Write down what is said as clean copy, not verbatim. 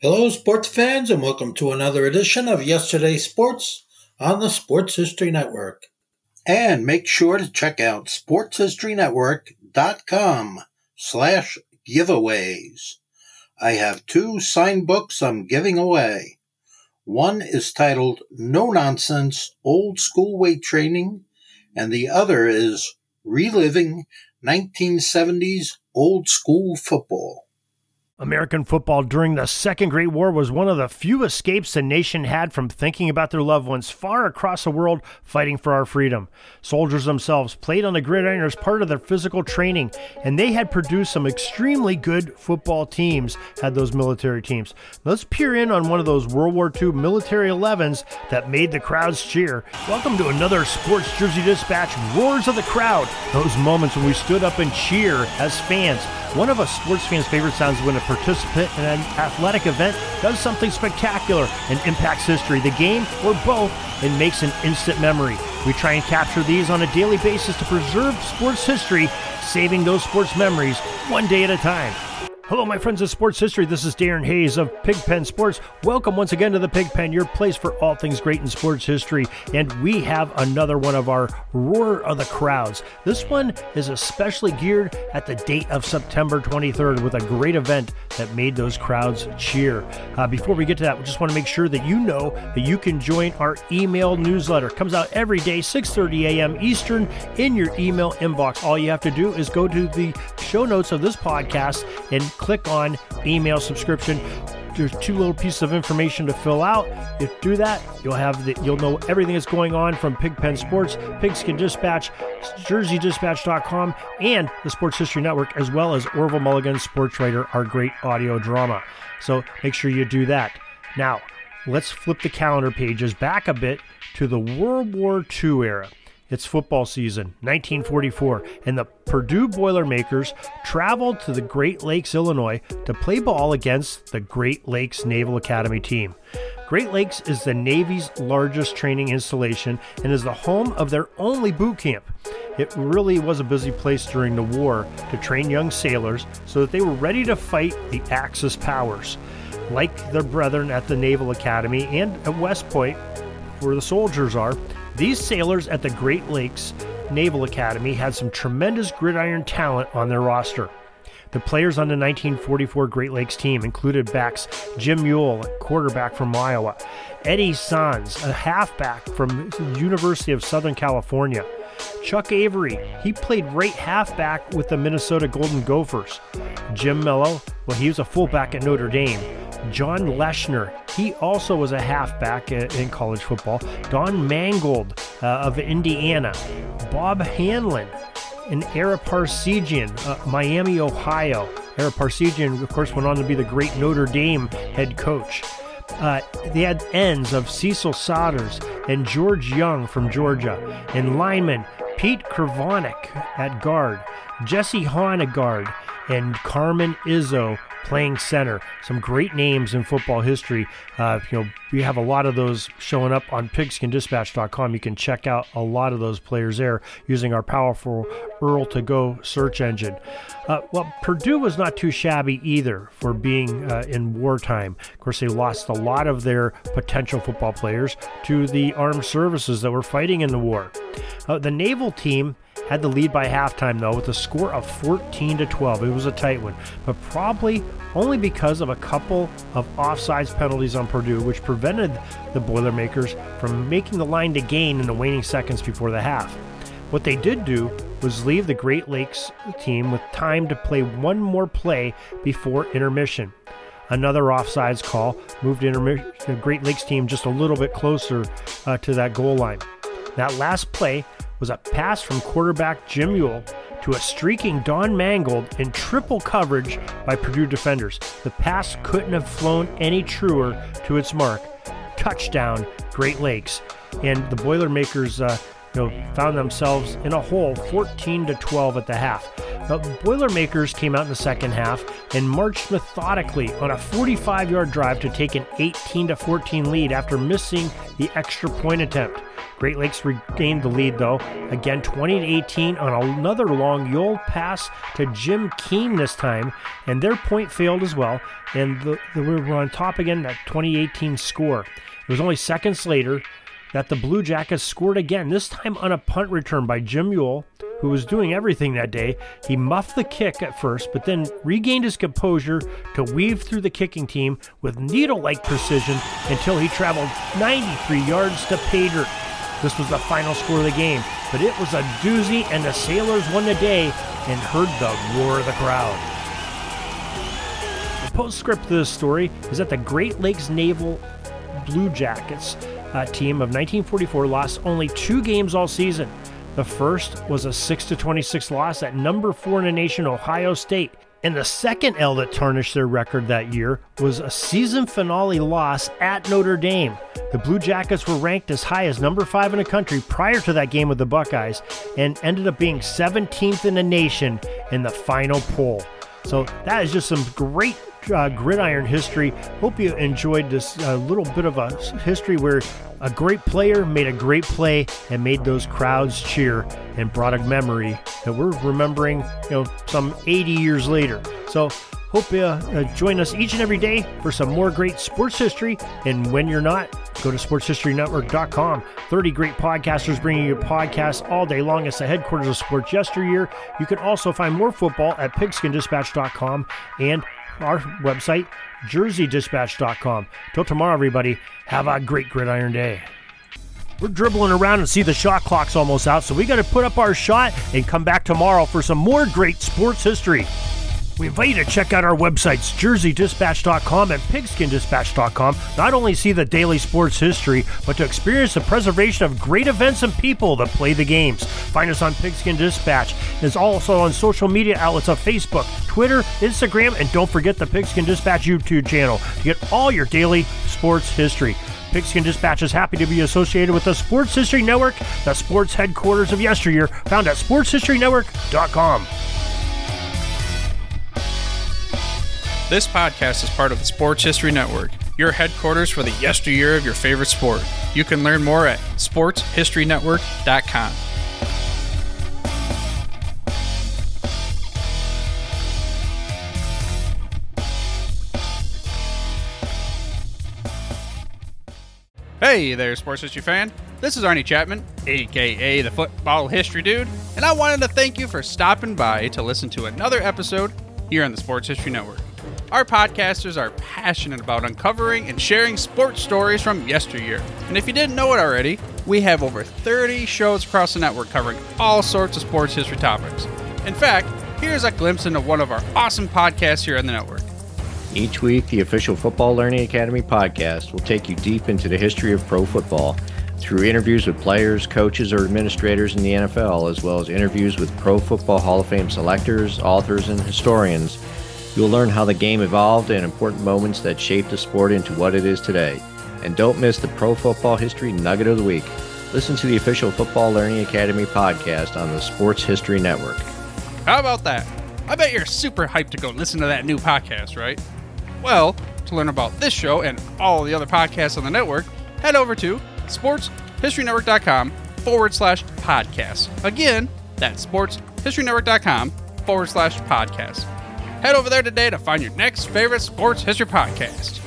Hello, sports fans, and welcome to another edition of Yesterday's Sports on the Sports History Network. And make sure to check out sportshistorynetwork.com/giveaways. I have 2 signed books I'm giving away. One is titled No Nonsense Old School Weight Training, and the other is Reliving 1970s Old School Football. American football during the Second Great War was one of the few escapes the nation had from thinking about their loved ones far across the world fighting for our freedom. Soldiers themselves played on the gridiron as part of their physical training, and they had produced some extremely good football teams, had those military teams. Let's peer in on one of those World War II military 11s that made the crowds cheer. Welcome to another Sports Jersey Dispatch Roars of the Crowd, those moments when we stood up and cheer as fans. One of a sports fan's favorite sounds is when a participant in an athletic event does something spectacular and impacts history, the game, or both, and makes an instant memory. We try and capture these on a daily basis to preserve sports history, saving those sports memories one day at a time. Hello, my friends of sports history. This is Darren Hayes of Pigpen Sports. Welcome once again to the Pigpen, your place for all things great in sports history. And we have another one of our Roar of the Crowds. This one is especially geared at the date of September 23rd with a great event that made those crowds cheer. Before we get to that, we just want to make sure that you know that you can join our email newsletter. It comes out every day, 6:30 a.m. Eastern, in your email inbox. All you have to do is go to the show notes of this podcast and click on email subscription. There's 2 little pieces of information to fill out. If you do that, you'll know everything that's going on from Pigpen Sports, Pigskin Dispatch, JerseyDispatch.com, and the Sports History Network, as well as Orville Mulligan, Sports Writer, our great audio drama. So make sure you do that. Now, let's flip the calendar pages back a bit to the World War II era. It's football season, 1944, and the Purdue Boilermakers traveled to the Great Lakes, Illinois, to play ball against the Great Lakes Naval Academy team. Great Lakes is the Navy's largest training installation and is the home of their only boot camp. It really was a busy place during the war to train young sailors so that they were ready to fight the Axis powers. Like their brethren at the Naval Academy and at West Point, where the soldiers are, these sailors at the Great Lakes Naval Academy had some tremendous gridiron talent on their roster. The players on the 1944 Great Lakes team included backs Jim Mule, a quarterback from Iowa, Eddie Sanz, a halfback from the University of Southern California, Chuck Avery, he played right halfback with the Minnesota Golden Gophers, Jim Mello, well, he was a fullback at Notre Dame, John Leshner, he also was a halfback in college football. Don Mangold of Indiana. Bob Hanlon and Ara Parseghian, Miami, Ohio. Ara Parseghian, of course, went on to be the great Notre Dame head coach. They had ends of Cecil Sodders and George Young from Georgia. And lineman Pete Kravonik at guard. Jesse Hahn at guard. And Carmen Izzo playing center. Some great names in football history. We have a lot of those showing up on pigskindispatch.com. You can check out a lot of those players there using our powerful Earl to Go search engine. Purdue was not too shabby either for being in wartime. Of course, they lost a lot of their potential football players to the armed services that were fighting in the war. The naval team had the lead by halftime, though, with a score of 14-12. It was a tight one, but probably only because of a couple of offsides penalties on Purdue, which prevented the Boilermakers from making the line to gain in the waning seconds before the half. What they did do was leave the Great Lakes team with time to play one more play before intermission. Another offsides call moved the Great Lakes team just a little bit closer to that goal line. That last play was a pass from quarterback Jim Mule to a streaking Don Mangold in triple coverage by Purdue defenders. The pass couldn't have flown any truer to its mark. Touchdown, Great Lakes. And the Boilermakers found themselves in a hole 14-12 at the half. The Boilermakers came out in the second half and marched methodically on a 45-yard drive to take an 18-14 lead after missing the extra point attempt. Great Lakes regained the lead, though, again 20-18 on another long Yule pass to Jim Keene this time, and their point failed as well, and we were on top again, that 2018 score. It was only seconds later that the Blue Jackets scored again, this time on a punt return by Jim Yule, who was doing everything that day. He muffed the kick at first, but then regained his composure to weave through the kicking team with needle-like precision until he traveled 93 yards to pay dirt. This was the final score of the game, but it was a doozy, and the Sailors won the day and heard the roar of the crowd. The postscript to this story is that the Great Lakes Naval Blue Jackets team of 1944 lost only 2 games all season. The first was a 6-26 loss at number 4 in the nation, Ohio State. And the second L that tarnished their record that year was a season finale loss at Notre Dame. The Blue Jackets were ranked as high as number 5 in the country prior to that game with the Buckeyes and ended up being 17th in the nation in the final poll. So that is just some great gridiron history. Hope you enjoyed this little bit of a history where a great player made a great play and made those crowds cheer and brought a memory that we're remembering, some 80 years later. So hope you join us each and every day for some more great sports history. And when you're not, go to sportshistorynetwork.com. 30 great podcasters bringing you podcasts all day long. It's the headquarters of Sports Yesteryear. You can also find more football at pigskinddispatch.com and our website, jerseydispatch.com. Till tomorrow, everybody, have a great gridiron day. We're dribbling around and see the shot clock's almost out, so we got to put up our shot and come back tomorrow for some more great sports history. We invite you to check out our websites, jerseydispatch.com and pigskinddispatch.com. Not only see the daily sports history, but to experience the preservation of great events and people that play the games. Find us on Pigskin Dispatch. It's also on social media outlets of Facebook, Twitter, Instagram, and don't forget the Pigskin Dispatch YouTube channel to get all your daily sports history. Pigskin Dispatch is happy to be associated with the Sports History Network, the sports headquarters of yesteryear, found at sportshistorynetwork.com. This podcast is part of the Sports History Network, your headquarters for the yesteryear of your favorite sport. You can learn more at sportshistorynetwork.com. Hey there, sports history fan. This is Arnie Chapman, aka the Football History Dude, and I wanted to thank you for stopping by to listen to another episode here on the Sports History Network. Our podcasters are passionate about uncovering and sharing sports stories from yesteryear. And if you didn't know it already, we have over 30 shows across the network covering all sorts of sports history topics. In fact, here's a glimpse into one of our awesome podcasts here on the network. Each week, the official Football Learning Academy podcast will take you deep into the history of pro football through interviews with players, coaches, or administrators in the NFL, as well as interviews with Pro Football Hall of Fame selectors, authors, and historians. You'll learn how the game evolved and important moments that shaped the sport into what it is today. And don't miss the Pro Football History Nugget of the Week. Listen to the official Football Learning Academy podcast on the Sports History Network. How about that? I bet you're super hyped to go listen to that new podcast, right? Well, to learn about this show and all the other podcasts on the network, head over to sportshistorynetwork.com/podcast. Again, that's sportshistorynetwork.com/podcast. Head over there today to find your next favorite sports history podcast.